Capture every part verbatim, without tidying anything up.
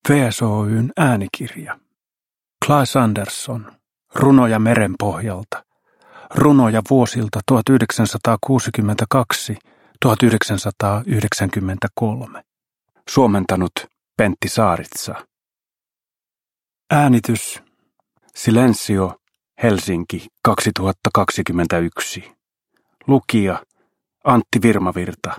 V S Oy:n äänikirja. Claes Andersson. Runoja merenpohjalta. Runoja vuosilta tuhatyhdeksänsataakuusikymmentäkaksi - tuhatyhdeksänsataayhdeksänkymmentäkolme. Suomentanut Pentti Saaritsa. Äänitys Silensio, Helsinki kaksituhattakaksikymmentäyksi. Lukija Antti Virmavirta.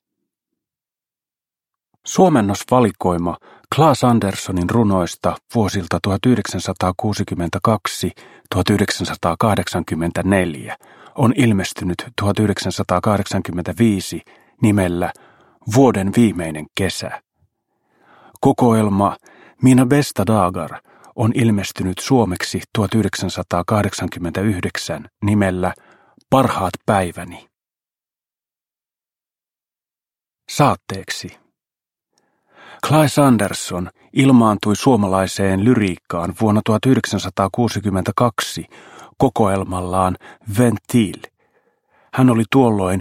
Suomennosvalikoima Claes Anderssonin runoista vuosilta tuhatyhdeksänsataakuusikymmentäkaksi - tuhatyhdeksänsataakahdeksankymmentäneljä on ilmestynyt tuhatyhdeksänsataakahdeksankymmentäviisi nimellä Vuoden viimeinen kesä. Kokoelma Mina bästa dagar on ilmestynyt suomeksi tuhatyhdeksänsataakahdeksankymmentäyhdeksän nimellä Parhaat päiväni. Saatteeksi. Claes Andersson ilmaantui suomalaiseen lyriikkaan vuonna tuhatyhdeksänsataakuusikymmentäkaksi kokoelmallaan Ventil. Hän oli tuolloin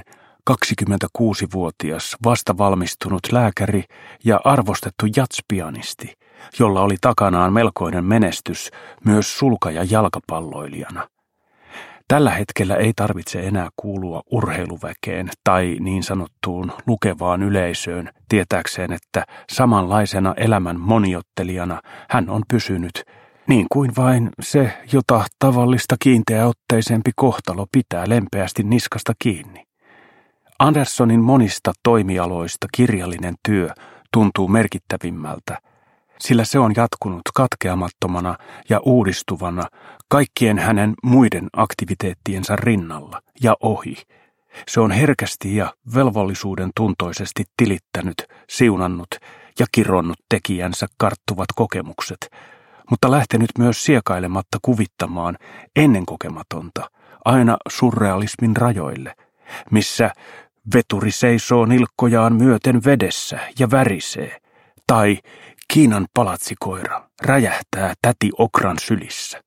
kaksikymmentäkuusivuotias vastavalmistunut lääkäri ja arvostettu jatspianisti, jolla oli takanaan melkoinen menestys myös sulka- ja jalkapalloilijana. Tällä hetkellä ei tarvitse enää kuulua urheiluväkeen tai niin sanottuun lukevaan yleisöön tietääkseen, että samanlaisena elämän moniottelijana hän on pysynyt, niin kuin vain se, jota tavallista kiinteäotteisempi kohtalo pitää lempeästi niskasta kiinni. Anderssonin monista toimialoista kirjallinen työ tuntuu merkittävimmältä, sillä se on jatkunut katkeamattomana ja uudistuvana kaikkien hänen muiden aktiviteettiensa rinnalla ja ohi. Se on herkästi ja velvollisuuden tuntoisesti tilittänyt, siunannut ja kironnut tekijänsä karttuvat kokemukset, mutta lähtenyt myös siekailematta kuvittamaan ennenkokematonta aina surrealismin rajoille, missä veturi seisoo nilkkojaan myöten vedessä ja värisee, tai Kiinan palatsikoira räjähtää täti Okran sylissä.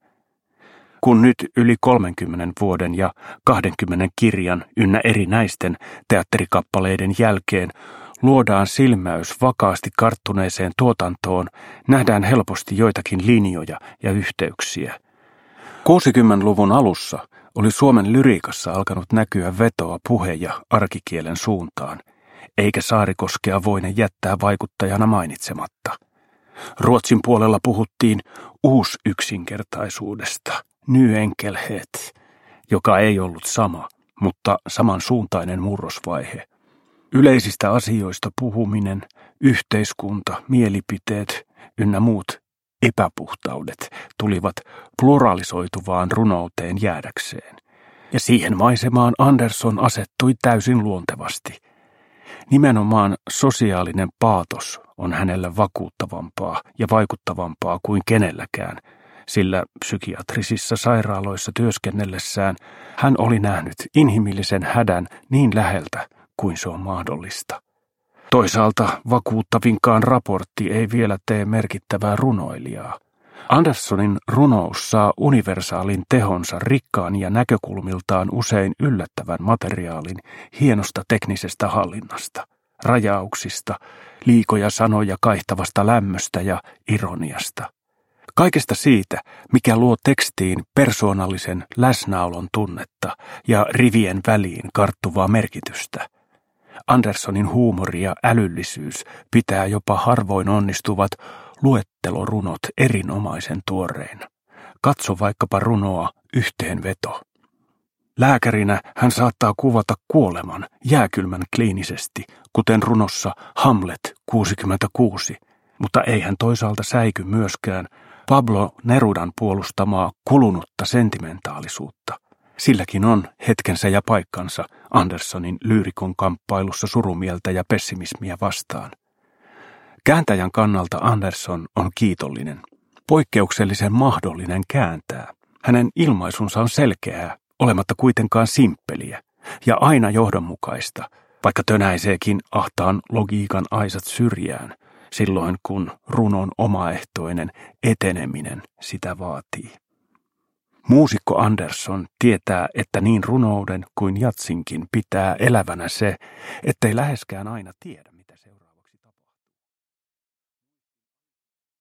Kun nyt yli kolmenkymmenen vuoden ja kahdenkymmenen kirjan ynnä erinäisten teatterikappaleiden jälkeen luodaan silmäys vakaasti karttuneeseen tuotantoon, nähdään helposti joitakin linjoja ja yhteyksiä. kuusikymmentäluvun alussa oli Suomen lyriikassa alkanut näkyä vetoa puhe- ja arkikielen suuntaan, eikä Saarikoskea voine jättää vaikuttajana mainitsematta. Ruotsin puolella puhuttiin uusyksinkertaisuudesta, ny enkelhet, joka ei ollut sama, mutta samansuuntainen murrosvaihe. Yleisistä asioista puhuminen, yhteiskunta, mielipiteet ynnä muut epäpuhtaudet tulivat pluralisoituvaan runouteen jäädäkseen, ja siihen maisemaan Andersson asettui täysin luontevasti. Nimenomaan sosiaalinen paatos on hänellä vakuuttavampaa ja vaikuttavampaa kuin kenelläkään, sillä psykiatrisissa sairaaloissa työskennellessään hän oli nähnyt inhimillisen hädän niin läheltä kuin se on mahdollista. Toisaalta vakuuttavinkaan raportti ei vielä tee merkittävää runoilijaa. Anderssonin runous saa universaalin tehonsa rikkaan ja näkökulmiltaan usein yllättävän materiaalin hienosta teknisestä hallinnasta, rajauksista, liikoja sanoja kaihtavasta lämmöstä ja ironiasta. Kaikesta siitä, mikä luo tekstiin persoonallisen läsnäolon tunnetta ja rivien väliin karttuvaa merkitystä. Anderssonin huumori ja älyllisyys pitää jopa harvoin onnistuvat luettelorunot erinomaisen tuoreina. Katso vaikkapa runoa Yhteenveto. Lääkärinä hän saattaa kuvata kuoleman jääkylmän kliinisesti, kuten runossa Hamlet kuusikymmentäkuusi, mutta ei hän toisaalta säiky myöskään Pablo Nerudan puolustamaa kulunutta sentimentaalisuutta. Silläkin on hetkensä ja paikkansa Anderssonin lyyrikon kamppailussa surumieltä ja pessimismiä vastaan. Kääntäjän kannalta Andersson on kiitollinen, poikkeuksellisen mahdollinen kääntää. Hänen ilmaisunsa on selkeää, olematta kuitenkaan simppeliä, ja aina johdonmukaista, vaikka tönäiseekin ahtaan logiikan aisat syrjään, silloin kun runon omaehtoinen eteneminen sitä vaatii. Muusikko Andersson tietää, että niin runouden kuin jatsinkin pitää elävänä se, ettei läheskään aina tiedä.